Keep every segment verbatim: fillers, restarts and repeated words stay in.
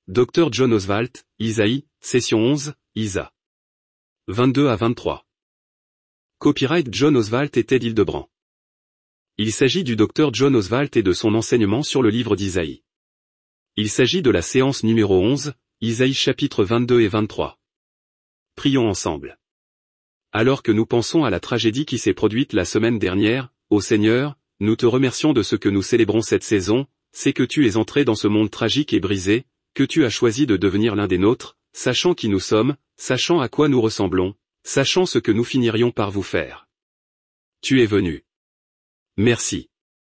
docteur John Oswalt, Isaïe, session onze, Isa. vingt-deux à vingt-trois. Copyright John Oswalt et Ted Hildebrand. Il s'agit du docteur John Oswalt et de son enseignement sur le livre d'Isaïe. Il s'agit de la séance numéro onze, Isaïe chapitre vingt-deux et vingt-trois. Prions ensemble. Alors que nous pensons à la tragédie qui s'est produite la semaine dernière, ô Seigneur, nous te remercions de ce que nous célébrons cette saison, c'est que tu es entré dans ce monde tragique et brisé, que tu as choisi de devenir l'un des nôtres, sachant qui nous sommes, sachant à quoi nous ressemblons, sachant ce que nous finirions par vous faire. Tu es venu. Merci.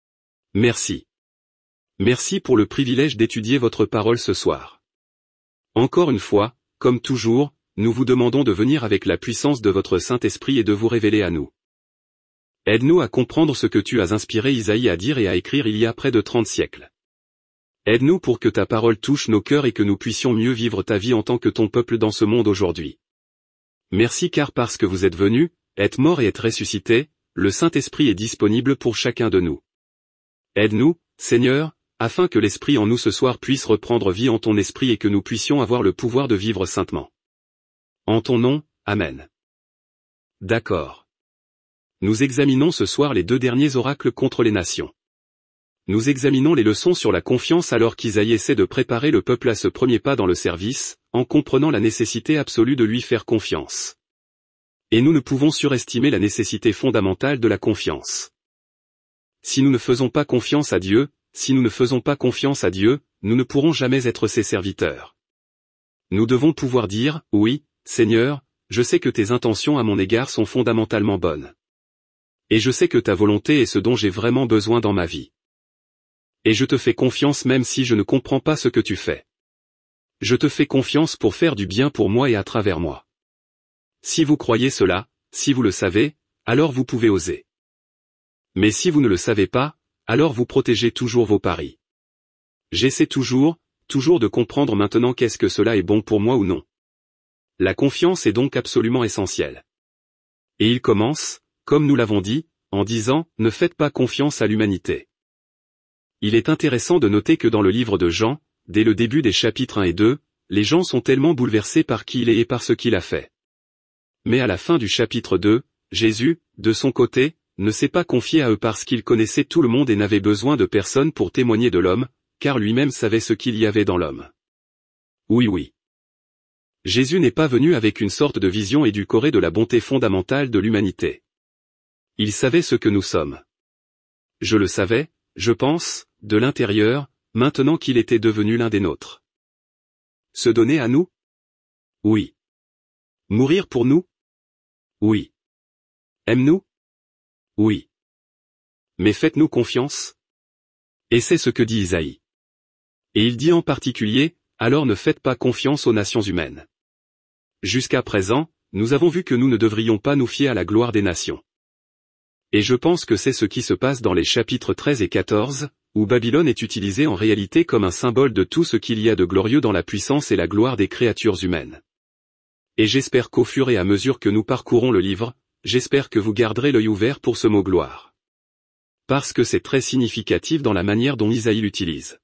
Merci. Merci pour le privilège d'étudier votre parole ce soir. Encore une fois, comme toujours, nous vous demandons de venir avec la puissance de votre Saint-Esprit et de vous révéler à nous. Aide-nous à comprendre ce que tu as inspiré Isaïe à dire et à écrire il y a près de trente siècles. Aide-nous pour que ta parole touche nos cœurs et que nous puissions mieux vivre ta vie en tant que ton peuple dans ce monde aujourd'hui. Merci car parce que vous êtes venu, êtes mort et êtes ressuscité, le Saint-Esprit est disponible pour chacun de nous. Aide-nous, Seigneur, afin que l'Esprit en nous ce soir puisse reprendre vie en ton esprit et que nous puissions avoir le pouvoir de vivre saintement. En ton nom, Amen. D'accord. Nous examinons ce soir les deux derniers oracles contre les nations. Nous examinons les leçons sur la confiance alors qu'Isaïe essaie de préparer le peuple à ce premier pas dans le service, en comprenant la nécessité absolue de lui faire confiance. Et nous ne pouvons surestimer la nécessité fondamentale de la confiance. Si nous ne faisons pas confiance à Dieu, si nous ne faisons pas confiance à Dieu, nous ne pourrons jamais être ses serviteurs. Nous devons pouvoir dire, oui, Seigneur, je sais que tes intentions à mon égard sont fondamentalement bonnes. Et je sais que ta volonté est ce dont j'ai vraiment besoin dans ma vie. Et je te fais confiance même si je ne comprends pas ce que tu fais. Je te fais confiance pour faire du bien pour moi et à travers moi. Si vous croyez cela, si vous le savez, alors vous pouvez oser. Mais si vous ne le savez pas, alors vous protégez toujours vos paris. J'essaie toujours, toujours de comprendre maintenant qu'est-ce que cela est bon pour moi ou non. La confiance est donc absolument essentielle. Et il commence, comme nous l'avons dit, en disant, ne faites pas confiance à l'humanité. Il est intéressant de noter que dans le livre de Jean, dès le début des chapitres un et deux, les gens sont tellement bouleversés par qui il est et par ce qu'il a fait. Mais à la fin du chapitre deux, Jésus, de son côté, ne s'est pas confié à eux parce qu'il connaissait tout le monde et n'avait besoin de personne pour témoigner de l'homme, car lui-même savait ce qu'il y avait dans l'homme. Oui oui. Jésus n'est pas venu avec une sorte de vision édulcorée de la bonté fondamentale de l'humanité. Il savait ce que nous sommes. Je le savais, je pense, de l'intérieur, maintenant qu'il était devenu l'un des nôtres. Se donner à nous? Oui. Mourir pour nous? Oui. Aime-nous? Oui. Mais faites-nous confiance? Et c'est ce que dit Isaïe. Et il dit en particulier, alors ne faites pas confiance aux nations humaines. Jusqu'à présent, nous avons vu que nous ne devrions pas nous fier à la gloire des nations. Et je pense que c'est ce qui se passe dans les chapitres treize et quatorze, où Babylone est utilisée en réalité comme un symbole de tout ce qu'il y a de glorieux dans la puissance et la gloire des créatures humaines. Et j'espère qu'au fur et à mesure que nous parcourons le livre, j'espère que vous garderez l'œil ouvert pour ce mot gloire. Parce que c'est très significatif dans la manière dont Isaïe l'utilise.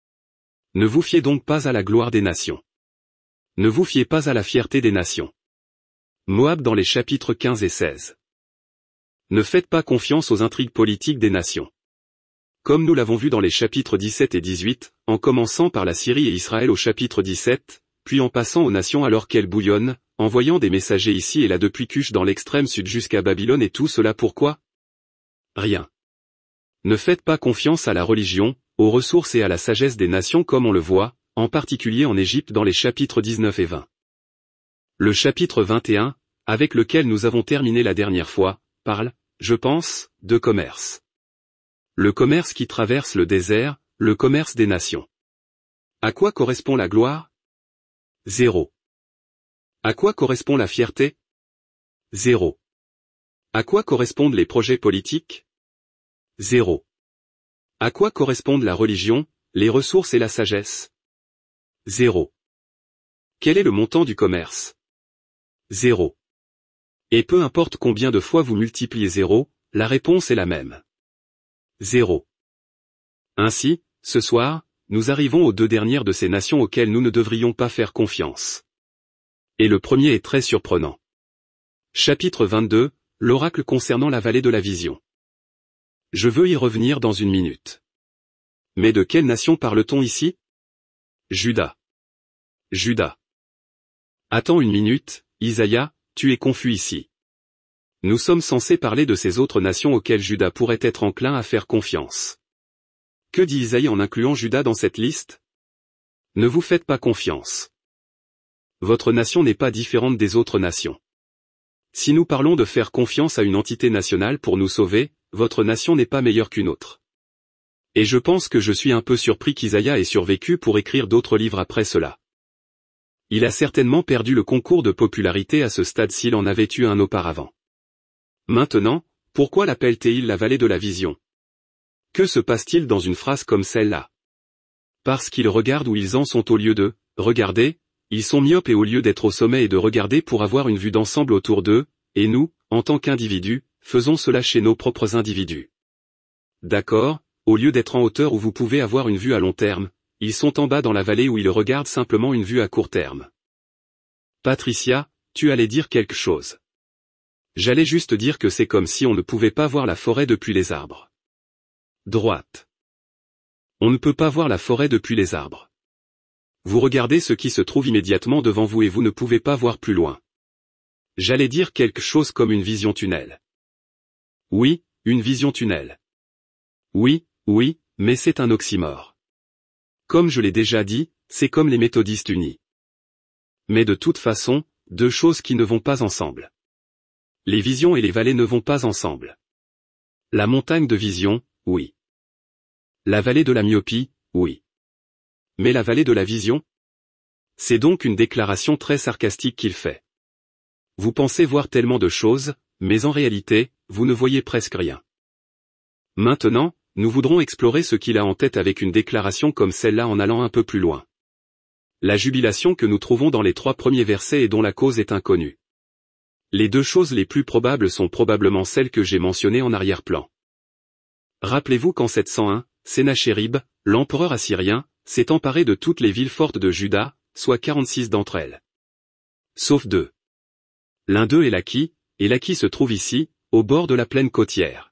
Ne vous fiez donc pas à la gloire des nations. Ne vous fiez pas à la fierté des nations. Moab dans les chapitres quinze et seize. Ne faites pas confiance aux intrigues politiques des nations. Comme nous l'avons vu dans les chapitres dix-sept et dix-huit, en commençant par la Syrie et Israël au chapitre dix-sept, puis en passant aux nations alors qu'elles bouillonnent, envoyant des messagers ici et là depuis Cush dans l'extrême sud jusqu'à Babylone et tout cela pourquoi? Rien. Ne faites pas confiance à la religion, aux ressources et à la sagesse des nations comme on le voit, en particulier en Égypte dans les chapitres dix-neuf et vingt. Le chapitre vingt et un, avec lequel nous avons terminé la dernière fois, parle, je pense, de commerce. Le commerce qui traverse le désert, le commerce des nations. À quoi correspond la gloire? Zéro. À quoi correspond la fierté? Zéro. À quoi correspondent les projets politiques? Zéro. À quoi correspondent la religion, les ressources et la sagesse? Zéro. Quel est le montant du commerce? Zéro. Et peu importe combien de fois vous multipliez zéro, la réponse est la même. Zéro. Ainsi, ce soir, nous arrivons aux deux dernières de ces nations auxquelles nous ne devrions pas faire confiance. Et le premier est très surprenant. Chapitre vingt-deux, l'oracle concernant la vallée de la vision. Je veux y revenir dans une minute. Mais de quelle nation parle-t-on ici? Juda. Juda. Attends une minute, Isaïe, tu es confus ici. Nous sommes censés parler de ces autres nations auxquelles Juda pourrait être enclin à faire confiance. Que dit Isaïe en incluant Juda dans cette liste? Ne vous faites pas confiance. Votre nation n'est pas différente des autres nations. Si nous parlons de faire confiance à une entité nationale pour nous sauver, votre nation n'est pas meilleure qu'une autre. Et je pense que je suis un peu surpris qu'Isaïe ait survécu pour écrire d'autres livres après cela. Il a certainement perdu le concours de popularité à ce stade s'il en avait eu un auparavant. Maintenant, pourquoi l'appelle-t-il la vallée de la vision? Que se passe-t-il dans une phrase comme celle-là? Parce qu'ils regardent où ils en sont au lieu de « regarder », ils sont myopes et au lieu d'être au sommet et de regarder pour avoir une vue d'ensemble autour d'eux, et nous, en tant qu'individus, faisons cela chez nos propres individus. D'accord, au lieu d'être en hauteur où vous pouvez avoir une vue à long terme, ils sont en bas dans la vallée où ils regardent simplement une vue à court terme. Patricia, tu allais dire quelque chose. J'allais juste dire que c'est comme si on ne pouvait pas voir la forêt depuis les arbres. Droite. On ne peut pas voir la forêt depuis les arbres. Vous regardez ce qui se trouve immédiatement devant vous et vous ne pouvez pas voir plus loin. J'allais dire quelque chose comme une vision tunnel. Oui, une vision tunnel. Oui, oui, mais c'est un oxymore. Comme je l'ai déjà dit, c'est comme les méthodistes unis. Mais de toute façon, deux choses qui ne vont pas ensemble. Les visions et les vallées ne vont pas ensemble. La montagne de vision, oui. La vallée de la myopie, oui. Mais la vallée de la vision? C'est donc une déclaration très sarcastique qu'il fait. Vous pensez voir tellement de choses, mais en réalité, vous ne voyez presque rien. Maintenant, nous voudrons explorer ce qu'il a en tête avec une déclaration comme celle-là en allant un peu plus loin. La jubilation que nous trouvons dans les trois premiers versets et dont la cause est inconnue. Les deux choses les plus probables sont probablement celles que j'ai mentionnées en arrière-plan. Rappelez-vous qu'en sept cent un, Sennachérib, l'empereur assyrien, s'est emparé de toutes les villes fortes de Juda, soit quarante-six d'entre elles. Sauf deux. L'un d'eux est Laki, et Laki se trouve ici, au bord de la plaine côtière.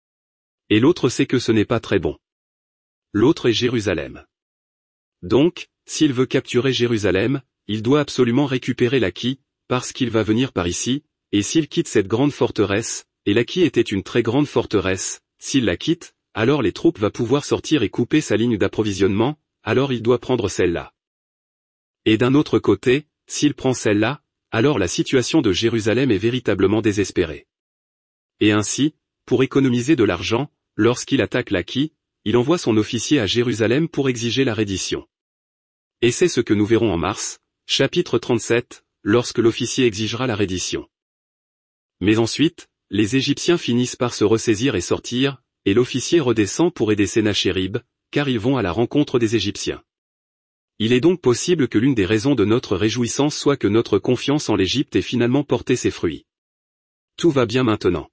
Et l'autre sait que ce n'est pas très bon. L'autre est Jérusalem. Donc, s'il veut capturer Jérusalem, il doit absolument récupérer Laki, parce qu'il va venir par ici, et s'il quitte cette grande forteresse, et Laki était une très grande forteresse, s'il la quitte, alors les troupes vont pouvoir sortir et couper sa ligne d'approvisionnement, alors il doit prendre celle-là. Et d'un autre côté, s'il prend celle-là, alors la situation de Jérusalem est véritablement désespérée. Et ainsi, pour économiser de l'argent, lorsqu'il attaque Laki, il envoie son officier à Jérusalem pour exiger la reddition. Et c'est ce que nous verrons en mars, chapitre trente-sept, lorsque l'officier exigera la reddition. Mais ensuite, les Égyptiens finissent par se ressaisir et sortir, et l'officier redescend pour aider Sennachérib, car ils vont à la rencontre des Égyptiens. Il est donc possible que l'une des raisons de notre réjouissance soit que notre confiance en l'Égypte ait finalement porté ses fruits. Tout va bien maintenant.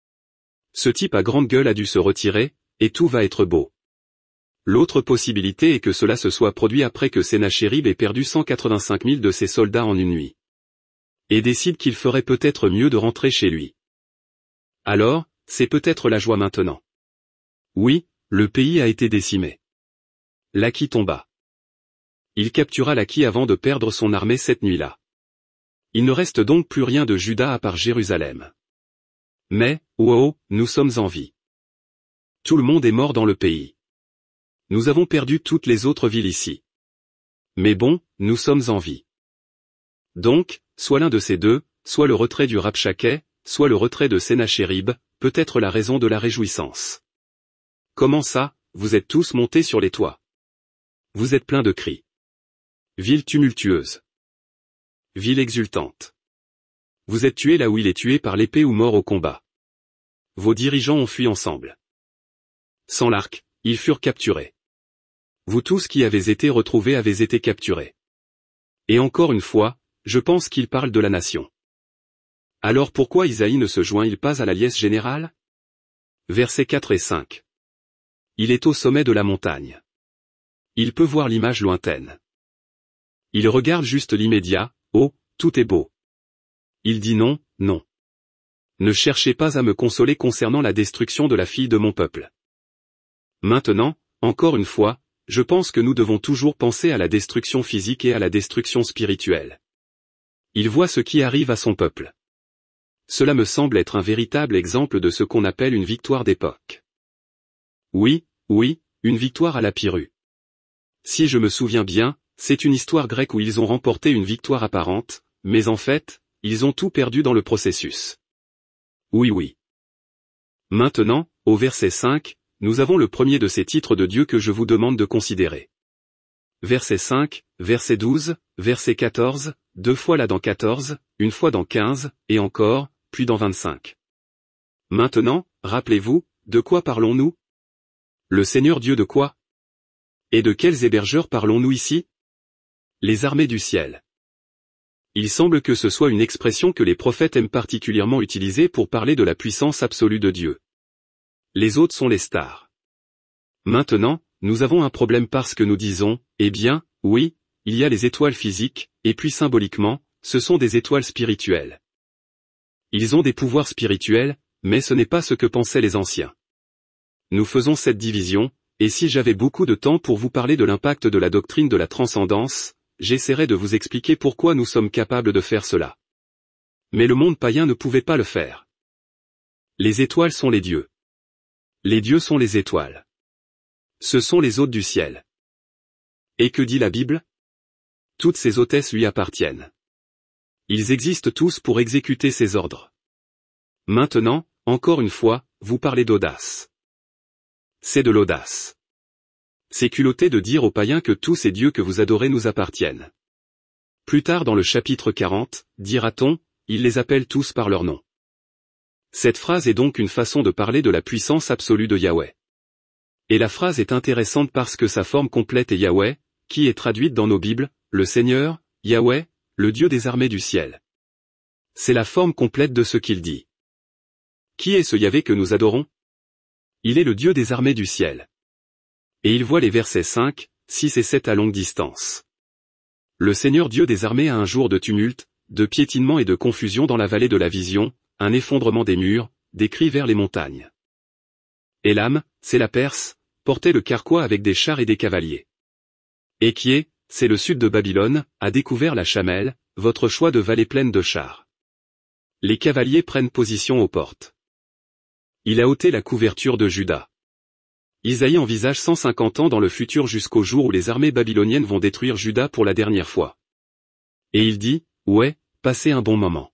Ce type à grande gueule a dû se retirer, et tout va être beau. L'autre possibilité est que cela se soit produit après que Sennachérib ait perdu cent quatre-vingt-cinq mille de ses soldats en une nuit. Et décide qu'il ferait peut-être mieux de rentrer chez lui. Alors, c'est peut-être la joie maintenant. Oui, le pays a été décimé. Laki tomba. Il captura Laki avant de perdre son armée cette nuit-là. Il ne reste donc plus rien de Juda à part Jérusalem. Mais, wow, nous sommes en vie. Tout le monde est mort dans le pays. Nous avons perdu toutes les autres villes ici. Mais bon, nous sommes en vie. Donc, soit l'un de ces deux, soit le retrait du Rabshakeh, soit le retrait de Sennachérib, peut être la raison de la réjouissance. Comment ça, vous êtes tous montés sur les toits? Vous êtes pleins de cris. Ville tumultueuse. Ville exultante. Vous êtes tués là où il est tué par l'épée ou mort au combat. Vos dirigeants ont fui ensemble. Sans l'arc, ils furent capturés. Vous tous qui avez été retrouvés avez été capturés. Et encore une fois, je pense qu'il parle de la nation. Alors pourquoi Isaïe ne se joint-il pas à la liesse générale? Versets quatre et cinq. Il est au sommet de la montagne. Il peut voir l'image lointaine. Il regarde juste l'immédiat, oh, tout est beau. Il dit non, non. Ne cherchez pas à me consoler concernant la destruction de la fille de mon peuple. Maintenant, encore une fois, je pense que nous devons toujours penser à la destruction physique et à la destruction spirituelle. Il voit ce qui arrive à son peuple. Cela me semble être un véritable exemple de ce qu'on appelle une victoire d'époque. Oui, oui, une victoire à la Pyrrhus. Si je me souviens bien, c'est une histoire grecque où ils ont remporté une victoire apparente, mais en fait, ils ont tout perdu dans le processus. Oui oui. Maintenant, au verset cinq, nous avons le premier de ces titres de Dieu que je vous demande de considérer. Verset cinq, verset douze, verset quatorze, deux fois là dans quatorze, une fois dans quinze, et encore, puis dans vingt-cinq. Maintenant, rappelez-vous, de quoi parlons-nous? Le Seigneur Dieu de quoi? Et de quels hébergeurs parlons-nous ici? Les armées du ciel. Il semble que ce soit une expression que les prophètes aiment particulièrement utiliser pour parler de la puissance absolue de Dieu. Les autres sont les stars. Maintenant, nous avons un problème parce que nous disons, eh bien, oui, il y a les étoiles physiques, et puis symboliquement, ce sont des étoiles spirituelles. Ils ont des pouvoirs spirituels, mais ce n'est pas ce que pensaient les anciens. Nous faisons cette division, et si j'avais beaucoup de temps pour vous parler de l'impact de la doctrine de la transcendance, j'essaierai de vous expliquer pourquoi nous sommes capables de faire cela. Mais le monde païen ne pouvait pas le faire. Les étoiles sont les dieux. Les dieux sont les étoiles. Ce sont les hôtes du ciel. Et que dit la Bible? Toutes ces hôtesses lui appartiennent. Ils existent tous pour exécuter ses ordres. Maintenant, encore une fois, vous parlez d'audace. C'est de l'audace. C'est culotté de dire aux païens que tous ces dieux que vous adorez nous appartiennent. Plus tard dans le chapitre quarante, dira-t-on, il les appelle tous par leur nom. Cette phrase est donc une façon de parler de la puissance absolue de Yahweh. Et la phrase est intéressante parce que sa forme complète est Yahweh, qui est traduite dans nos Bibles, le Seigneur, Yahweh, le Dieu des armées du ciel. C'est la forme complète de ce qu'il dit. Qui est ce Yahvé que nous adorons? Il est le Dieu des armées du ciel. Et il voit les versets cinq, six et sept à longue distance. Le Seigneur Dieu des armées a un jour de tumulte, de piétinement et de confusion dans la vallée de la vision, un effondrement des murs, des cris vers les montagnes. Élam, c'est la Perse, portait le carquois avec des chars et des cavaliers. Équié, c'est le sud de Babylone, a découvert la Chamelle, votre choix de vallée pleine de chars. Les cavaliers prennent position aux portes. Il a ôté la couverture de Juda. Isaïe envisage cent cinquante ans dans le futur jusqu'au jour où les armées babyloniennes vont détruire Juda pour la dernière fois. Et il dit, ouais, passez un bon moment.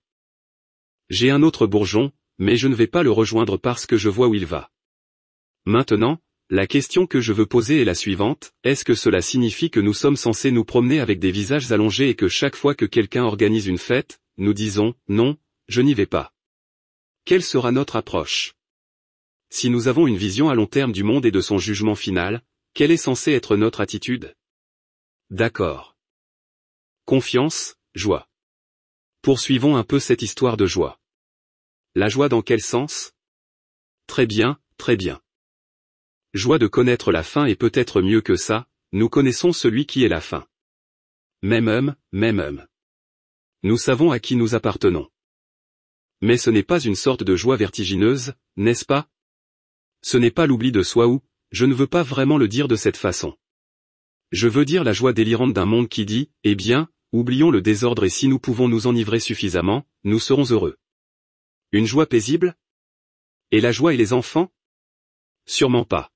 J'ai un autre bourgeon, mais je ne vais pas le rejoindre parce que je vois où il va. Maintenant, la question que je veux poser est la suivante, est-ce que cela signifie que nous sommes censés nous promener avec des visages allongés et que chaque fois que quelqu'un organise une fête, nous disons, non, je n'y vais pas. Quelle sera notre approche? Si nous avons une vision à long terme du monde et de son jugement final, quelle est censée être notre attitude? D'accord. Confiance, joie. Poursuivons un peu cette histoire de joie. La joie dans quel sens? Très bien, très bien. Joie de connaître la fin et peut-être mieux que ça, nous connaissons celui qui est la fin. Même homme, même homme. Nous savons à qui nous appartenons. Mais ce n'est pas une sorte de joie vertigineuse, n'est-ce pas? Ce n'est pas l'oubli de soi ou, je ne veux pas vraiment le dire de cette façon. Je veux dire la joie délirante d'un monde qui dit, eh bien, oublions le désordre et si nous pouvons nous enivrer suffisamment, nous serons heureux. Une joie paisible? Et la joie et les enfants? Sûrement pas.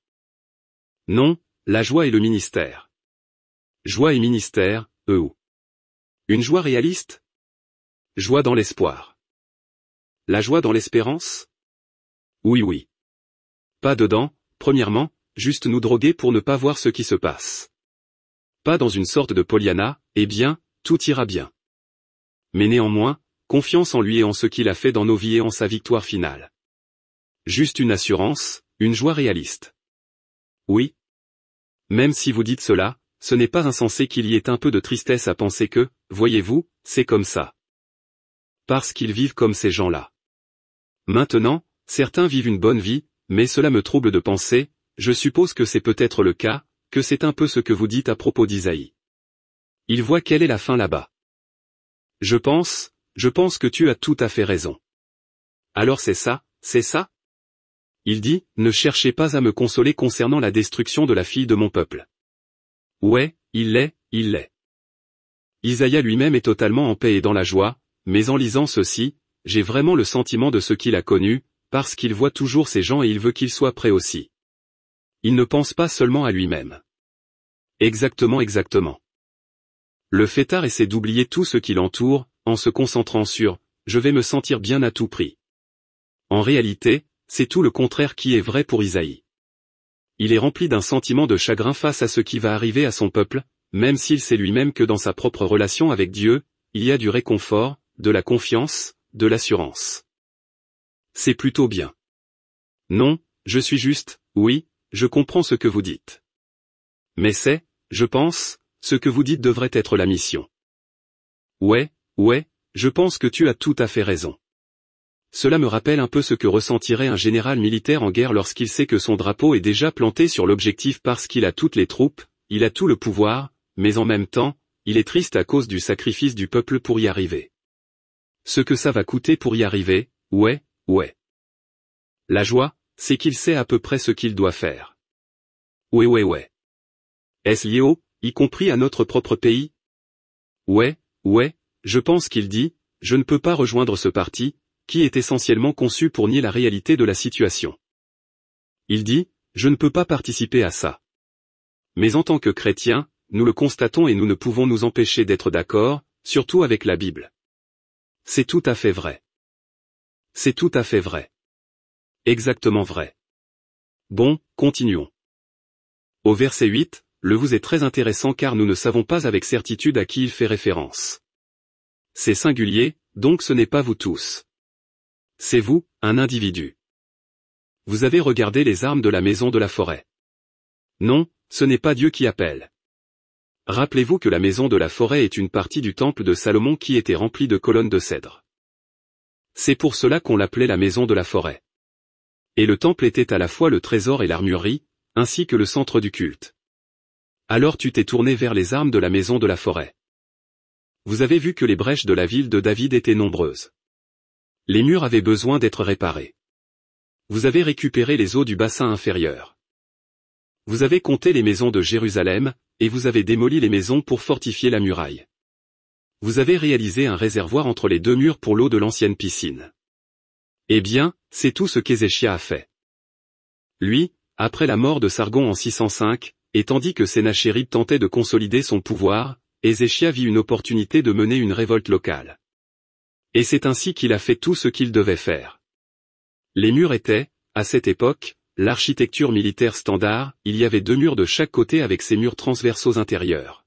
Non, la joie et le ministère. Joie et ministère, eux ou. Une joie réaliste? Joie dans l'espoir. La joie dans l'espérance? Oui oui. Pas dedans, premièrement, juste nous droguer pour ne pas voir ce qui se passe. Pas dans une sorte de Pollyanna, eh bien, tout ira bien. Mais néanmoins, confiance en lui et en ce qu'il a fait dans nos vies et en sa victoire finale. Juste une assurance, une joie réaliste. Oui. Même si vous dites cela, ce n'est pas insensé qu'il y ait un peu de tristesse à penser que, voyez-vous, c'est comme ça. Parce qu'ils vivent comme ces gens-là. Maintenant, certains vivent une bonne vie, mais cela me trouble de penser, je suppose que c'est peut-être le cas, que c'est un peu ce que vous dites à propos d'Isaïe. Il voit quelle est la fin là-bas. Je pense, je pense que tu as tout à fait raison. Alors c'est ça, c'est ça? Il dit, ne cherchez pas à me consoler concernant la destruction de la fille de mon peuple. Ouais, il l'est, il l'est. Isaïe lui-même est totalement en paix et dans la joie, mais en lisant ceci, j'ai vraiment le sentiment de ce qu'il a connu, parce qu'il voit toujours ces gens et il veut qu'ils soient prêts aussi. Il ne pense pas seulement à lui-même. Exactement exactement. Le fêtard essaie d'oublier tout ce qui l'entoure, en se concentrant sur « je vais me sentir bien à tout prix ». En réalité, c'est tout le contraire qui est vrai pour Isaïe. Il est rempli d'un sentiment de chagrin face à ce qui va arriver à son peuple, même s'il sait lui-même que dans sa propre relation avec Dieu, il y a du réconfort, de la confiance, de l'assurance. C'est plutôt bien. Non, je suis juste, oui, je comprends ce que vous dites. Mais c'est, je pense, ce que vous dites devrait être la mission. Ouais, ouais, je pense que tu as tout à fait raison. Cela me rappelle un peu ce que ressentirait un général militaire en guerre lorsqu'il sait que son drapeau est déjà planté sur l'objectif parce qu'il a toutes les troupes, il a tout le pouvoir, mais en même temps, il est triste à cause du sacrifice du peuple pour y arriver. Ce que ça va coûter pour y arriver, ouais, ouais. La joie, c'est qu'il sait à peu près ce qu'il doit faire. Ouais ouais ouais. Est-ce lié au, y compris à notre propre pays? Ouais, ouais, je pense qu'il dit, je ne peux pas rejoindre ce parti, qui est essentiellement conçu pour nier la réalité de la situation. Il dit, je ne peux pas participer à ça. Mais en tant que chrétien, nous le constatons et nous ne pouvons nous empêcher d'être d'accord, surtout avec la Bible. C'est tout à fait vrai. C'est tout à fait vrai. Exactement vrai. Bon, continuons. Au verset huit, le vous est très intéressant car nous ne savons pas avec certitude à qui il fait référence. C'est singulier, donc ce n'est pas vous tous. C'est vous, un individu. Vous avez regardé les armes de la maison de la forêt. Non, ce n'est pas Dieu qui appelle. Rappelez-vous que la maison de la forêt est une partie du temple de Salomon qui était remplie de colonnes de cèdre. C'est pour cela qu'on l'appelait la maison de la forêt. Et le temple était à la fois le trésor et l'armurerie, ainsi que le centre du culte. Alors tu t'es tourné vers les armes de la maison de la forêt. Vous avez vu que les brèches de la ville de David étaient nombreuses. Les murs avaient besoin d'être réparés. Vous avez récupéré les eaux du bassin inférieur. Vous avez compté les maisons de Jérusalem, et vous avez démoli les maisons pour fortifier la muraille. Vous avez réalisé un réservoir entre les deux murs pour l'eau de l'ancienne piscine. Eh bien, c'est tout ce qu'Ézéchia a fait. Lui, après la mort de Sargon en six cent cinq, et tandis que Sennachérib tentait de consolider son pouvoir, Ézéchia vit une opportunité de mener une révolte locale. Et c'est ainsi qu'il a fait tout ce qu'il devait faire. Les murs étaient, à cette époque, l'architecture militaire standard, il y avait deux murs de chaque côté avec ces murs transversaux intérieurs.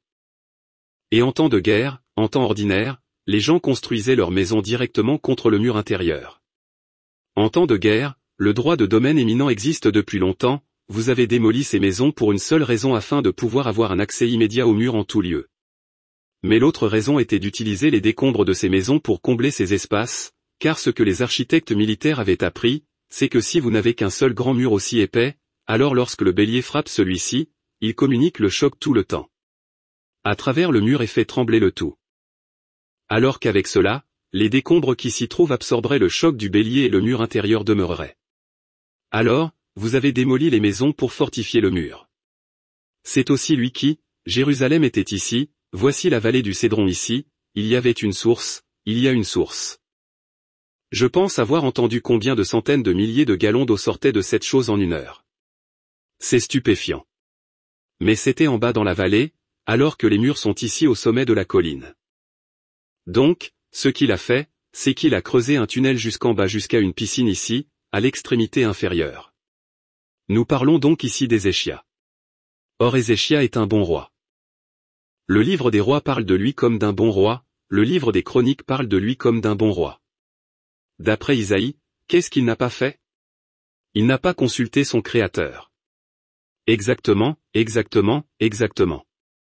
Et en temps de guerre, en temps ordinaire, les gens construisaient leurs maisons directement contre le mur intérieur. En temps de guerre, le droit de domaine éminent existe depuis longtemps, vous avez démoli ces maisons pour une seule raison afin de pouvoir avoir un accès immédiat au mur en tout lieu. Mais l'autre raison était d'utiliser les décombres de ces maisons pour combler ces espaces, car ce que les architectes militaires avaient appris, c'est que si vous n'avez qu'un seul grand mur aussi épais, alors lorsque le bélier frappe celui-ci, il communique le choc tout le temps. À travers le mur et fait trembler le tout. Alors qu'avec cela, les décombres qui s'y trouvent absorberaient le choc du bélier et le mur intérieur demeurerait. Alors, vous avez démoli les maisons pour fortifier le mur. C'est aussi lui qui, Jérusalem était ici, voici la vallée du Cédron ici, il y avait une source, il y a une source. Je pense avoir entendu combien de centaines de milliers de gallons d'eau sortaient de cette chose en une heure. C'est stupéfiant. Mais c'était en bas dans la vallée, alors que les murs sont ici au sommet de la colline. Donc, ce qu'il a fait, c'est qu'il a creusé un tunnel jusqu'en bas jusqu'à une piscine ici, à l'extrémité inférieure. Nous parlons donc ici d'Ézéchia. Or Ézéchia est un bon roi. Le livre des rois parle de lui comme d'un bon roi, le livre des chroniques parle de lui comme d'un bon roi. D'après Isaïe, qu'est-ce qu'il n'a pas fait? Il n'a pas consulté son Créateur. Exactement, exactement, exactement.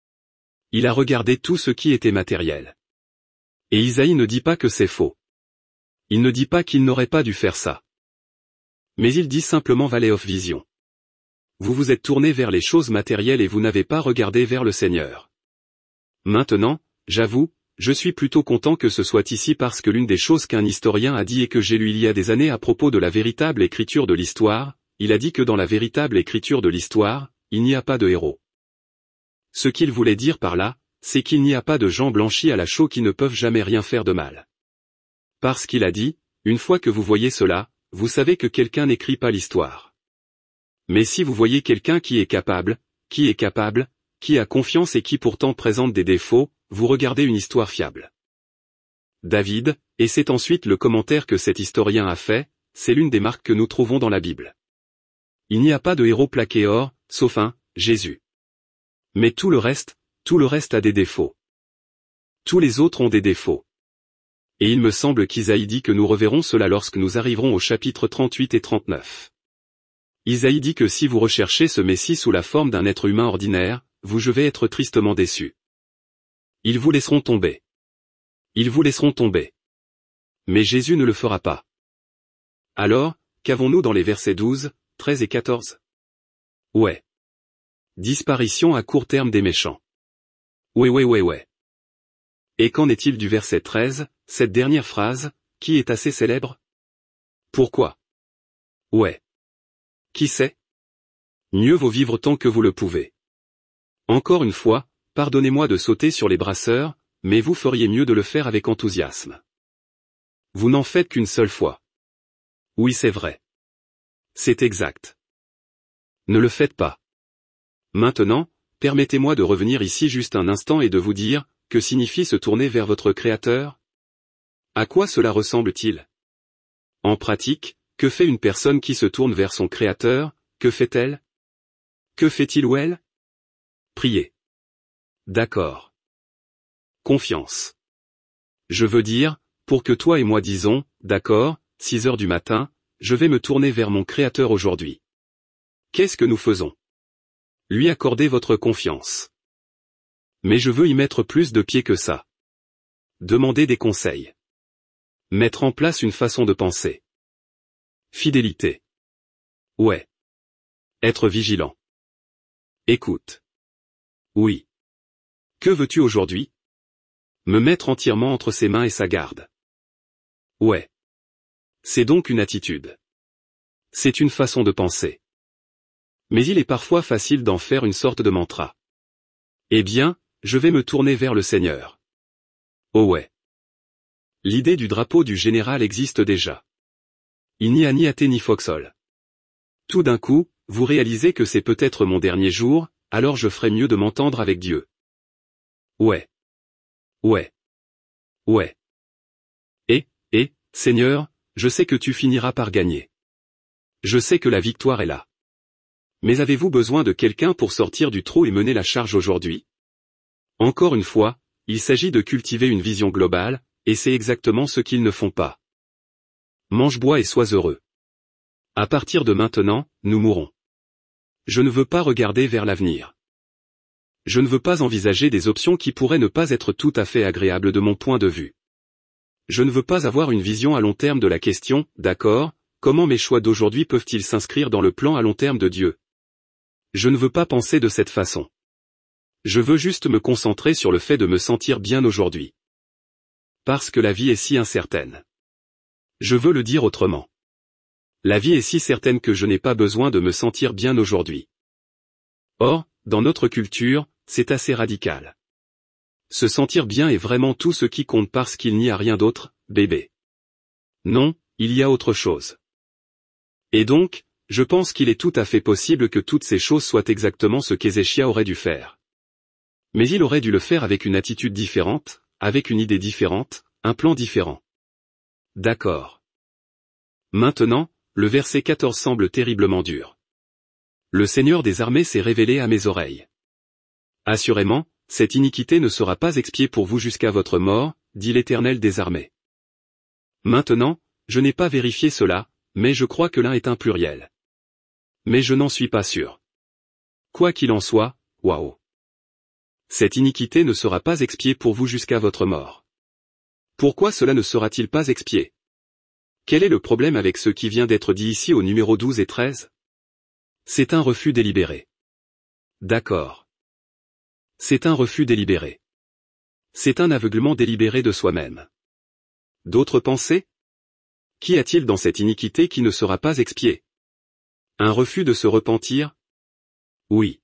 Il a regardé tout ce qui était matériel. Et Isaïe ne dit pas que c'est faux. Il ne dit pas qu'il n'aurait pas dû faire ça. Mais il dit simplement Valley of Vision. Vous vous êtes tourné vers les choses matérielles et vous n'avez pas regardé vers le Seigneur. Maintenant, j'avoue, je suis plutôt content que ce soit ici parce que l'une des choses qu'un historien a dit et que j'ai lu il y a des années à propos de la véritable écriture de l'histoire, il a dit que dans la véritable écriture de l'histoire, il n'y a pas de héros. Ce qu'il voulait dire par là, c'est qu'il n'y a pas de gens blanchis à la chaux qui ne peuvent jamais rien faire de mal. Parce qu'il a dit, une fois que vous voyez cela, vous savez que quelqu'un n'écrit pas l'histoire. Mais si vous voyez quelqu'un qui est capable, qui est capable, qui a confiance et qui pourtant présente des défauts, vous regardez une histoire fiable. David, et c'est ensuite le commentaire que cet historien a fait, c'est l'une des marques que nous trouvons dans la Bible. Il n'y a pas de héros plaqué or, sauf un, Jésus. Mais tout le reste, tout le reste a des défauts. Tous les autres ont des défauts. Et il me semble qu'Isaïe dit que nous reverrons cela lorsque nous arriverons au chapitre trente-huit et trente-neuf. Isaïe dit que si vous recherchez ce Messie sous la forme d'un être humain ordinaire, vous je vais être tristement déçus. Ils vous laisseront tomber. Ils vous laisseront tomber. Mais Jésus ne le fera pas. Alors, qu'avons-nous dans les versets douze, treize et quatorze? Ouais. Disparition à court terme des méchants. Ouais ouais ouais ouais. Et qu'en est-il du verset treize, cette dernière phrase, qui est assez célèbre? Pourquoi? Ouais. Qui sait? Mieux vaut vivre tant que vous le pouvez. Encore une fois, pardonnez-moi de sauter sur les brasseurs, mais vous feriez mieux de le faire avec enthousiasme. Vous n'en faites qu'une seule fois. Oui, c'est vrai. C'est exact. Ne le faites pas. Maintenant, permettez-moi de revenir ici juste un instant et de vous dire, que signifie se tourner vers votre Créateur? À quoi cela ressemble-t-il? En pratique, que fait une personne qui se tourne vers son Créateur? Que fait-elle? Que fait-il ou elle? Prier. D'accord. Confiance. Je veux dire, pour que toi et moi disons, d'accord, six heures du matin, je vais me tourner vers mon Créateur aujourd'hui. Qu'est-ce que nous faisons? Lui accorder votre confiance. Mais je veux y mettre plus de pied que ça. Demander des conseils. Mettre en place une façon de penser. Fidélité. Ouais. Être vigilant. Écoute. Oui. Que veux-tu aujourd'hui? Me mettre entièrement entre ses mains et sa garde. Ouais. C'est donc une attitude. C'est une façon de penser. Mais il est parfois facile d'en faire une sorte de mantra. Eh bien, je vais me tourner vers le Seigneur. Oh ouais. L'idée du drapeau du général existe déjà. Il n'y a ni athée ni foxhole. Tout d'un coup, vous réalisez que c'est peut-être mon dernier jour, alors je ferai mieux de m'entendre avec Dieu. Ouais. Ouais. Ouais. Et, et, Seigneur, je sais que tu finiras par gagner. Je sais que la victoire est là. Mais avez-vous besoin de quelqu'un pour sortir du trou et mener la charge aujourd'hui? Encore une fois, il s'agit de cultiver une vision globale, et c'est exactement ce qu'ils ne font pas. Mange bois et sois heureux. À partir de maintenant, nous mourrons. Je ne veux pas regarder vers l'avenir. Je ne veux pas envisager des options qui pourraient ne pas être tout à fait agréables de mon point de vue. Je ne veux pas avoir une vision à long terme de la question, d'accord, comment mes choix d'aujourd'hui peuvent-ils s'inscrire dans le plan à long terme de Dieu? Je ne veux pas penser de cette façon. Je veux juste me concentrer sur le fait de me sentir bien aujourd'hui. Parce que la vie est si incertaine. Je veux le dire autrement. La vie est si certaine que je n'ai pas besoin de me sentir bien aujourd'hui. Or, dans notre culture, c'est assez radical. Se sentir bien est vraiment tout ce qui compte parce qu'il n'y a rien d'autre, bébé. Non, il y a autre chose. Et donc, je pense qu'il est tout à fait possible que toutes ces choses soient exactement ce qu'Ézéchia aurait dû faire. Mais il aurait dû le faire avec une attitude différente, avec une idée différente, un plan différent. D'accord. Maintenant, le verset quatorze semble terriblement dur. Le Seigneur des armées s'est révélé à mes oreilles. Assurément, cette iniquité ne sera pas expiée pour vous jusqu'à votre mort, dit l'Éternel des armées. Maintenant, je n'ai pas vérifié cela, mais je crois que l'un est un pluriel. Mais je n'en suis pas sûr. Quoi qu'il en soit, waouh. Cette iniquité ne sera pas expiée pour vous jusqu'à votre mort. Pourquoi cela ne sera-t-il pas expié? Quel est le problème avec ce qui vient d'être dit ici au numéro douze et treize? C'est un refus délibéré. D'accord. C'est un refus délibéré. C'est un aveuglement délibéré de soi-même. D'autres pensées? Qu'y a-t-il dans cette iniquité qui ne sera pas expiée? Un refus de se repentir? Oui.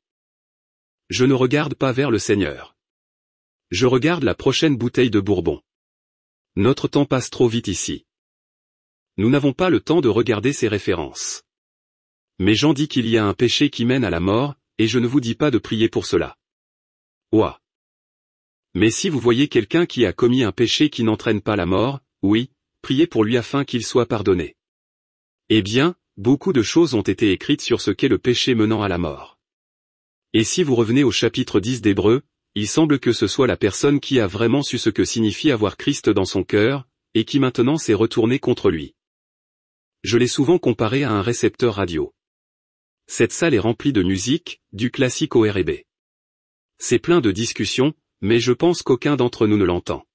Je ne regarde pas vers le Seigneur. Je regarde la prochaine bouteille de Bourbon. Notre temps passe trop vite ici. Nous n'avons pas le temps de regarder ces références. Mais Jean dit qu'il y a un péché qui mène à la mort, et je ne vous dis pas de prier pour cela. Ouah. Mais si vous voyez quelqu'un qui a commis un péché qui n'entraîne pas la mort, oui, priez pour lui afin qu'il soit pardonné. Eh bien, beaucoup de choses ont été écrites sur ce qu'est le péché menant à la mort. Et si vous revenez au chapitre dix d'Hébreux, il semble que ce soit la personne qui a vraiment su ce que signifie avoir Christ dans son cœur, et qui maintenant s'est retournée contre lui. Je l'ai souvent comparé à un récepteur radio. Cette salle est remplie de musique, du classique au R et B. C'est plein de discussions, mais je pense qu'aucun d'entre nous ne l'entend.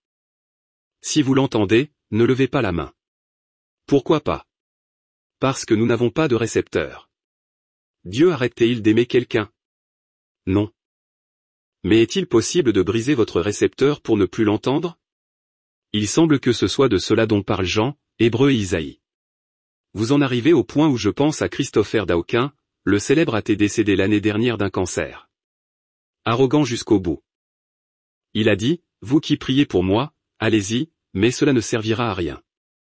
Si vous l'entendez, ne levez pas la main. Pourquoi pas? Parce que nous n'avons pas de récepteur. Dieu arrête-t-il d'aimer quelqu'un? Non. Mais est-il possible de briser votre récepteur pour ne plus l'entendre? Il semble que ce soit de cela dont parle Jean, Hébreux et Isaïe. Vous en arrivez au point où je pense à Christopher Dawkins, le célèbre athée décédé l'année dernière d'un cancer. Arrogant jusqu'au bout. Il a dit, vous qui priez pour moi, allez-y, mais cela ne servira à rien.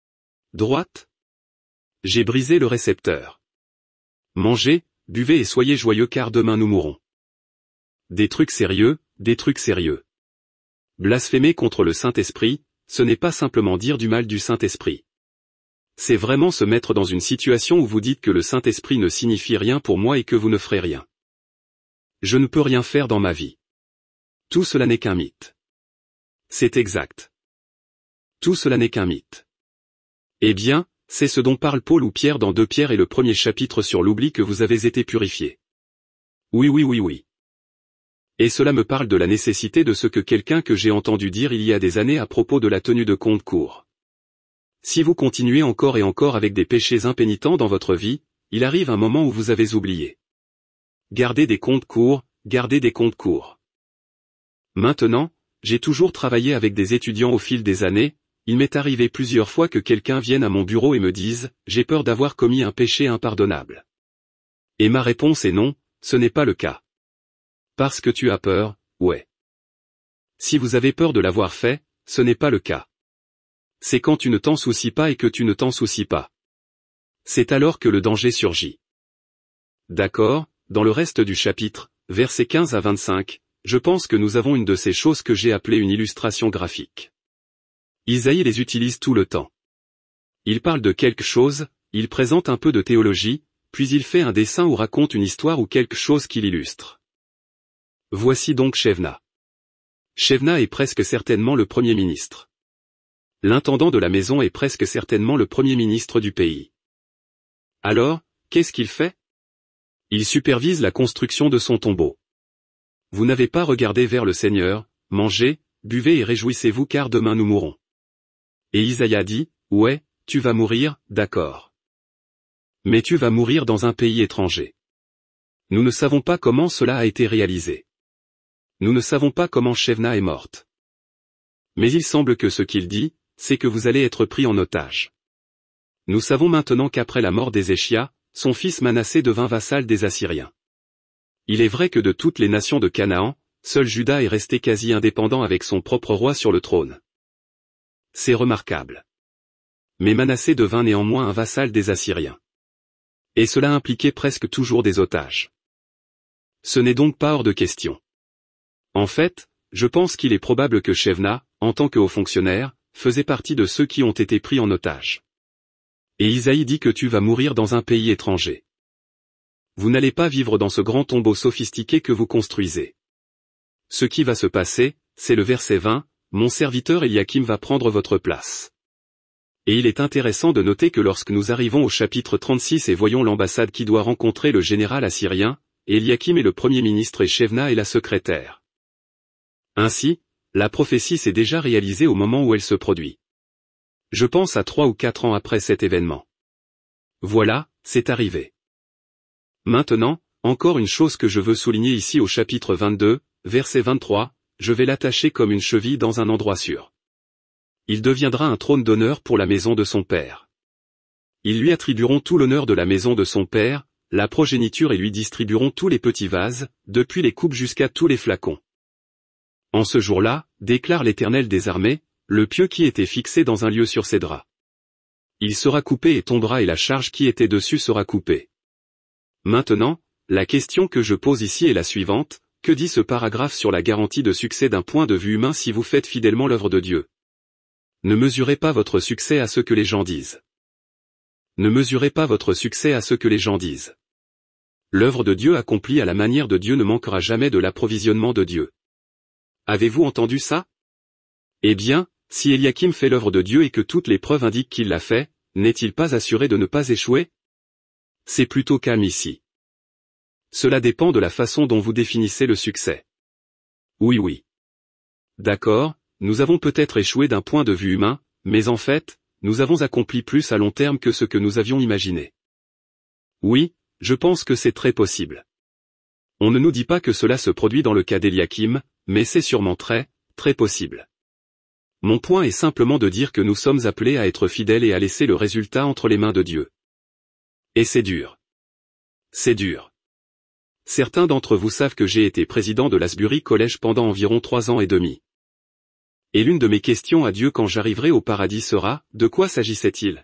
Droite? J'ai brisé le récepteur. Mangez, buvez et soyez joyeux car demain nous mourrons. Des trucs sérieux, des trucs sérieux. Blasphémer contre le Saint-Esprit, ce n'est pas simplement dire du mal du Saint-Esprit. C'est vraiment se mettre dans une situation où vous dites que le Saint-Esprit ne signifie rien pour moi et que vous ne ferez rien. Je ne peux rien faire dans ma vie. Tout cela n'est qu'un mythe. C'est exact. Tout cela n'est qu'un mythe. Eh bien, c'est ce dont parle Paul ou Pierre dans deux Pierre et le premier chapitre sur l'oubli que vous avez été purifiés. Oui oui oui oui. Et cela me parle de la nécessité de ce que quelqu'un que j'ai entendu dire il y a des années à propos de la tenue de compte court. Si vous continuez encore et encore avec des péchés impénitents dans votre vie, il arrive un moment où vous avez oublié. Gardez des comptes courts, gardez des comptes courts. Maintenant, j'ai toujours travaillé avec des étudiants au fil des années, il m'est arrivé plusieurs fois que quelqu'un vienne à mon bureau et me dise « J'ai peur d'avoir commis un péché impardonnable ». Et ma réponse est non, ce n'est pas le cas. Parce que tu as peur, ouais. Si vous avez peur de l'avoir fait, ce n'est pas le cas. C'est quand tu ne t'en soucies pas et que tu ne t'en soucies pas. C'est alors que le danger surgit. D'accord, dans le reste du chapitre, versets quinze à vingt-cinq, je pense que nous avons une de ces choses que j'ai appelée une illustration graphique. Isaïe les utilise tout le temps. Il parle de quelque chose, il présente un peu de théologie, puis il fait un dessin ou raconte une histoire ou quelque chose qui l'illustre. Voici donc Shebna. Shebna est presque certainement le Premier ministre. L'intendant de la maison est presque certainement le Premier ministre du pays. Alors, qu'est-ce qu'il fait? Il supervise la construction de son tombeau. Vous n'avez pas regardé vers le Seigneur, mangez, buvez et réjouissez-vous car demain nous mourrons. Et Isaïe a dit, ouais, tu vas mourir, d'accord. Mais tu vas mourir dans un pays étranger. Nous ne savons pas comment cela a été réalisé. Nous ne savons pas comment Shebna est morte. Mais il semble que ce qu'il dit, c'est que vous allez être pris en otage. Nous savons maintenant qu'après la mort d'Ézéchia, son fils Manassé devint vassal des Assyriens. Il est vrai que de toutes les nations de Canaan, seul Juda est resté quasi indépendant avec son propre roi sur le trône. C'est remarquable. Mais Manassé devint néanmoins un vassal des Assyriens. Et cela impliquait presque toujours des otages. Ce n'est donc pas hors de question. En fait, je pense qu'il est probable que Shebna, en tant que haut fonctionnaire, faisait partie de ceux qui ont été pris en otage. Et Isaïe dit que tu vas mourir dans un pays étranger. Vous n'allez pas vivre dans ce grand tombeau sophistiqué que vous construisez. Ce qui va se passer, c'est le verset vingt, mon serviteur Eliakim va prendre votre place. Et il est intéressant de noter que lorsque nous arrivons au chapitre trente-six et voyons l'ambassade qui doit rencontrer le général assyrien, Eliakim est le premier ministre et Shebna est la secrétaire. Ainsi, la prophétie s'est déjà réalisée au moment où elle se produit. Je pense à trois ou quatre ans après cet événement. Voilà, c'est arrivé. Maintenant, encore une chose que je veux souligner ici au chapitre vingt-deux, verset vingt-trois, je vais l'attacher comme une cheville dans un endroit sûr. Il deviendra un trône d'honneur pour la maison de son père. Ils lui attribueront tout l'honneur de la maison de son père, la progéniture et lui distribueront tous les petits vases, depuis les coupes jusqu'à tous les flacons. En ce jour-là, déclare l'Éternel des armées, le pieu qui était fixé dans un lieu surcédera. Il sera coupé et tombera et la charge qui était dessus sera coupée. Maintenant, la question que je pose ici est la suivante, que dit ce paragraphe sur la garantie de succès d'un point de vue humain si vous faites fidèlement l'œuvre de Dieu? Ne mesurez pas votre succès à ce que les gens disent. Ne mesurez pas votre succès à ce que les gens disent. L'œuvre de Dieu accomplie à la manière de Dieu ne manquera jamais de l'approvisionnement de Dieu. Avez-vous entendu ça? Eh bien, si Eliakim fait l'œuvre de Dieu et que toutes les preuves indiquent qu'il l'a fait, n'est-il pas assuré de ne pas échouer? C'est plutôt calme ici. Cela dépend de la façon dont vous définissez le succès. Oui oui. D'accord, nous avons peut-être échoué d'un point de vue humain, mais en fait, nous avons accompli plus à long terme que ce que nous avions imaginé. Oui, je pense que c'est très possible. On ne nous dit pas que cela se produit dans le cas d'Eliakim, mais c'est sûrement très, très possible. Mon point est simplement de dire que nous sommes appelés à être fidèles et à laisser le résultat entre les mains de Dieu. Et c'est dur. C'est dur. Certains d'entre vous savent que j'ai été président de l'Asbury College pendant environ trois ans et demi. Et l'une de mes questions à Dieu quand j'arriverai au paradis sera, de quoi s'agissait-il?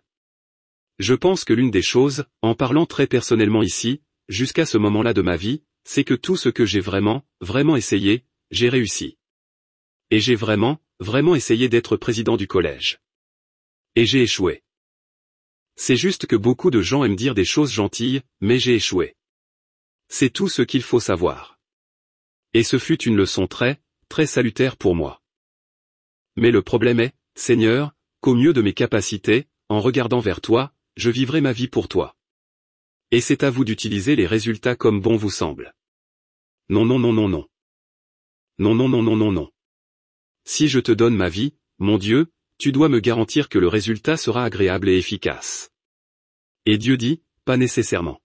Je pense que l'une des choses, en parlant très personnellement ici, jusqu'à ce moment-là de ma vie, c'est que tout ce que j'ai vraiment, vraiment essayé, j'ai réussi. Et j'ai vraiment, vraiment essayé d'être président du collège. Et j'ai échoué. C'est juste que beaucoup de gens aiment dire des choses gentilles, mais j'ai échoué. C'est tout ce qu'il faut savoir. Et ce fut une leçon très, très salutaire pour moi. Mais le problème est, Seigneur, qu'au mieux de mes capacités, en regardant vers toi, je vivrai ma vie pour toi. Et c'est à vous d'utiliser les résultats comme bon vous semble. Non non non non non. Non non non non non non. Si je te donne ma vie, mon Dieu, tu dois me garantir que le résultat sera agréable et efficace. Et Dieu dit, pas nécessairement.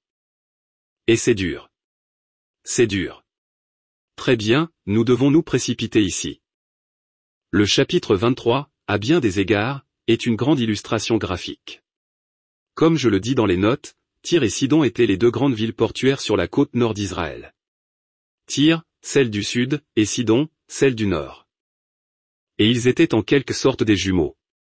Et c'est dur. C'est dur. Très bien, nous devons nous précipiter ici. Le chapitre vingt-trois, à bien des égards, est une grande illustration graphique. Comme je le dis dans les notes, Tyr et Sidon étaient les deux grandes villes portuaires sur la côte nord d'Israël. Tyr, celle du sud, et Sidon, celle du nord. Et ils étaient en quelque sorte des jumeaux.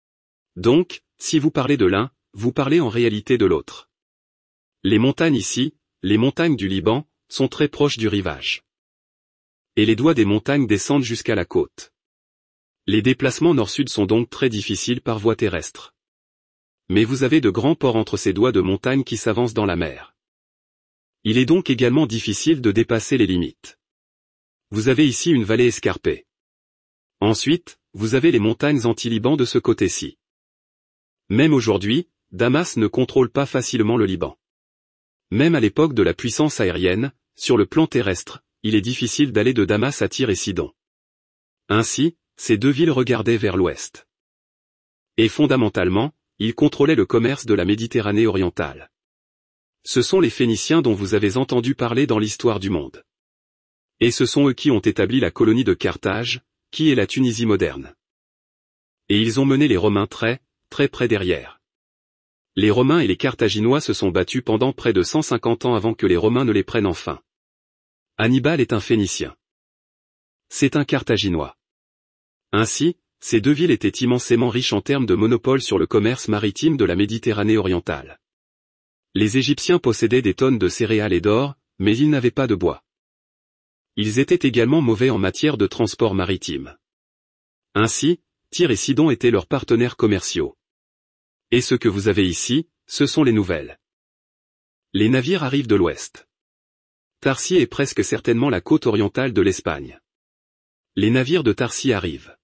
Donc, si vous parlez de l'un, vous parlez en réalité de l'autre. Les montagnes ici, les montagnes du Liban, sont très proches du rivage. Et les doigts des montagnes descendent jusqu'à la côte. Les déplacements nord-sud sont donc très difficiles par voie terrestre. Mais vous avez de grands ports entre ces doigts de montagne qui s'avancent dans la mer. Il est donc également difficile de dépasser les limites. Vous avez ici une vallée escarpée. Ensuite, vous avez les montagnes anti-Liban de ce côté-ci. Même aujourd'hui, Damas ne contrôle pas facilement le Liban. Même à l'époque de la puissance aérienne, sur le plan terrestre, il est difficile d'aller de Damas à Tyr et Sidon. Ainsi, ces deux villes regardaient vers l'ouest. Et fondamentalement, ils contrôlaient le commerce de la Méditerranée orientale. Ce sont les Phéniciens dont vous avez entendu parler dans l'histoire du monde. Et ce sont eux qui ont établi la colonie de Carthage, qui est la Tunisie moderne. Et ils ont mené les Romains très, très près derrière. Les Romains et les Carthaginois se sont battus pendant près de cent cinquante ans avant que les Romains ne les prennent enfin. Hannibal est un Phénicien. C'est un Carthaginois. Ainsi, ces deux villes étaient immensément riches en termes de monopole sur le commerce maritime de la Méditerranée orientale. Les Égyptiens possédaient des tonnes de céréales et d'or, mais ils n'avaient pas de bois. Ils étaient également mauvais en matière de transport maritime. Ainsi, Tyr et Sidon étaient leurs partenaires commerciaux. Et ce que vous avez ici, ce sont les nouvelles. Les navires arrivent de l'ouest. Tarsis est presque certainement la côte orientale de l'Espagne. Les navires de Tarsis arrivent.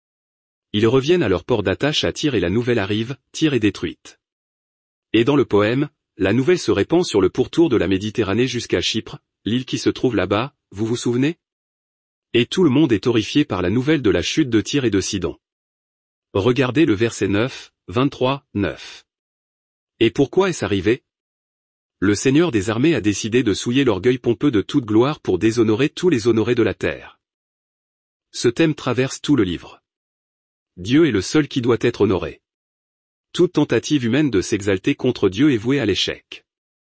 Ils reviennent à leur port d'attache à Tyr et la nouvelle arrive, Tyr est détruite. Et dans le poème, la nouvelle se répand sur le pourtour de la Méditerranée jusqu'à Chypre, l'île qui se trouve là-bas, vous vous souvenez? Et tout le monde est horrifié par la nouvelle de la chute de Tyr et de Sidon. Regardez le verset neuf, vingt-trois, neuf. Et pourquoi est-ce arrivé? Le Seigneur des armées a décidé de souiller l'orgueil pompeux de toute gloire pour déshonorer tous les honorés de la terre. Ce thème traverse tout le livre. Dieu est le seul qui doit être honoré. Toute tentative humaine de s'exalter contre Dieu est vouée à l'échec.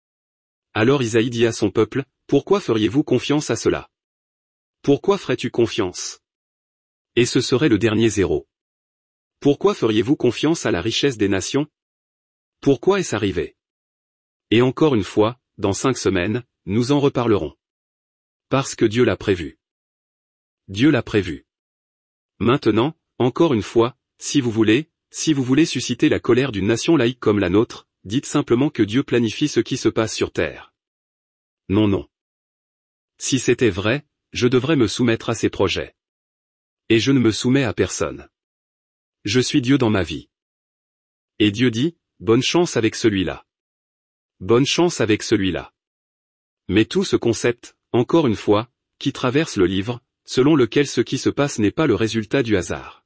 Alors Isaïe dit à son peuple, « Pourquoi feriez-vous confiance à cela? Pourquoi ferais-tu confiance? Et ce serait le dernier zéro. Pourquoi feriez-vous confiance à la richesse des nations? Pourquoi est-ce arrivé? Et encore une fois, dans cinq semaines, nous en reparlerons. Parce que Dieu l'a prévu. Dieu l'a prévu. Maintenant, encore une fois, si vous voulez, si vous voulez susciter la colère d'une nation laïque comme la nôtre, dites simplement que Dieu planifie ce qui se passe sur terre. Non non. Si c'était vrai, je devrais me soumettre à ses projets. Et je ne me soumets à personne. Je suis Dieu dans ma vie. Et Dieu dit, bonne chance avec celui-là. Bonne chance avec celui-là. Mais tout ce concept, encore une fois, qui traverse le livre, selon lequel ce qui se passe n'est pas le résultat du hasard.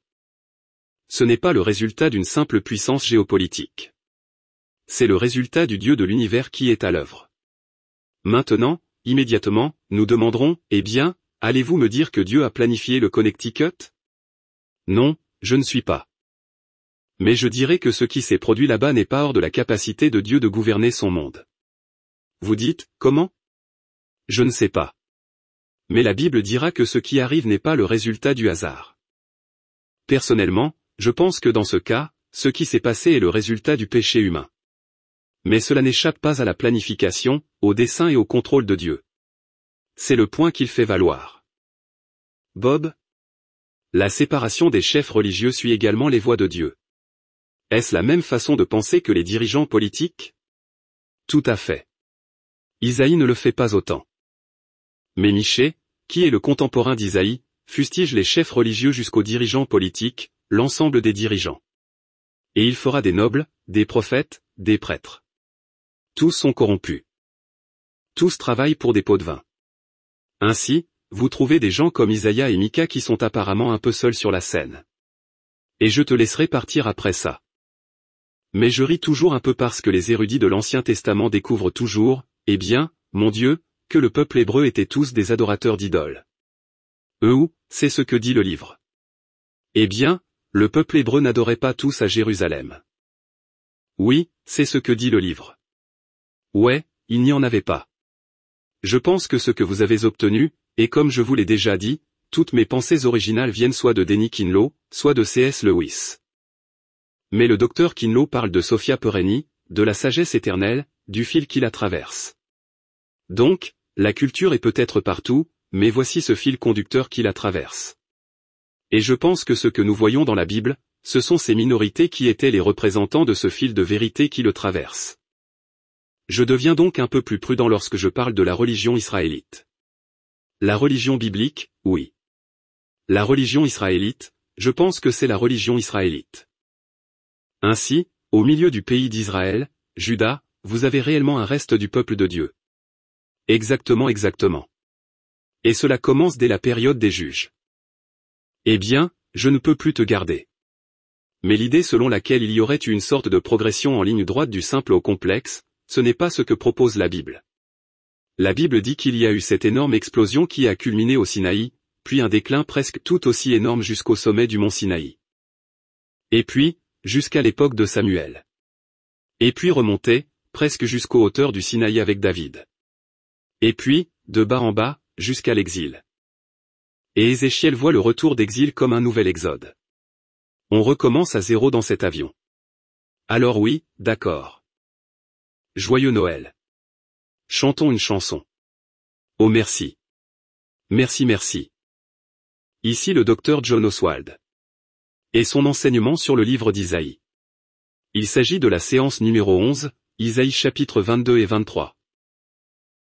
Ce n'est pas le résultat d'une simple puissance géopolitique. C'est le résultat du Dieu de l'univers qui est à l'œuvre. Maintenant, immédiatement, nous demanderons, eh bien, allez-vous me dire que Dieu a planifié le Connecticut? Non, je ne suis pas. Mais je dirais que ce qui s'est produit là-bas n'est pas hors de la capacité de Dieu de gouverner son monde. Vous dites, comment? Je ne sais pas. Mais la Bible dira que ce qui arrive n'est pas le résultat du hasard. Personnellement, je pense que dans ce cas, ce qui s'est passé est le résultat du péché humain. Mais cela n'échappe pas à la planification, au dessein et au contrôle de Dieu. C'est le point qu'il fait valoir. Bob? La séparation des chefs religieux suit également les voies de Dieu. Est-ce la même façon de penser que les dirigeants politiques? Tout à fait. Isaïe ne le fait pas autant. Mais Michée, qui est le contemporain d'Isaïe, fustige les chefs religieux jusqu'aux dirigeants politiques, l'ensemble des dirigeants. Et il fera des nobles, des prophètes, des prêtres. Tous sont corrompus. Tous travaillent pour des pots de vin. Ainsi, vous trouvez des gens comme Isaïa et Mika qui sont apparemment un peu seuls sur la scène. Et je te laisserai partir après ça. Mais je ris toujours un peu parce que les érudits de l'Ancien Testament découvrent toujours, eh bien, mon Dieu, que le peuple hébreu était tous des adorateurs d'idoles. Eux ou, c'est ce que dit le livre. Eh bien, le peuple hébreu n'adorait pas tous à Jérusalem. Oui, c'est ce que dit le livre. Ouais, il n'y en avait pas. Je pense que ce que vous avez obtenu, et comme je vous l'ai déjà dit, toutes mes pensées originales viennent soit de Denny Kinlow, soit de C S Lewis. Mais le docteur Kinlow parle de Sophia Pereni, de la sagesse éternelle, du fil qui la traverse. Donc, la culture est peut-être partout, mais voici ce fil conducteur qui la traverse. Et je pense que ce que nous voyons dans la Bible, ce sont ces minorités qui étaient les représentants de ce fil de vérité qui le traverse. Je deviens donc un peu plus prudent lorsque je parle de la religion israélite. La religion biblique, oui. La religion israélite, je pense que c'est la religion israélite. Ainsi, au milieu du pays d'Israël, Juda, vous avez réellement un reste du peuple de Dieu. Exactement exactement. Et cela commence dès la période des juges. Eh bien, je ne peux plus te garder. Mais l'idée selon laquelle il y aurait eu une sorte de progression en ligne droite du simple au complexe, ce n'est pas ce que propose la Bible. La Bible dit qu'il y a eu cette énorme explosion qui a culminé au Sinaï, puis un déclin presque tout aussi énorme jusqu'au sommet du mont Sinaï. Et puis, jusqu'à l'époque de Samuel. Et puis remonter, presque jusqu'aux hauteurs du Sinaï avec David. Et puis, de bas en bas, jusqu'à l'exil. Et Ézéchiel voit le retour d'exil comme un nouvel exode. On recommence à zéro dans cet avion. Alors oui, d'accord. Joyeux Noël. Chantons une chanson. Oh merci. Merci merci. Ici le docteur John Oswald. Et son enseignement sur le livre d'Isaïe. Il s'agit de la séance numéro onze, Isaïe chapitre vingt-deux et vingt-trois.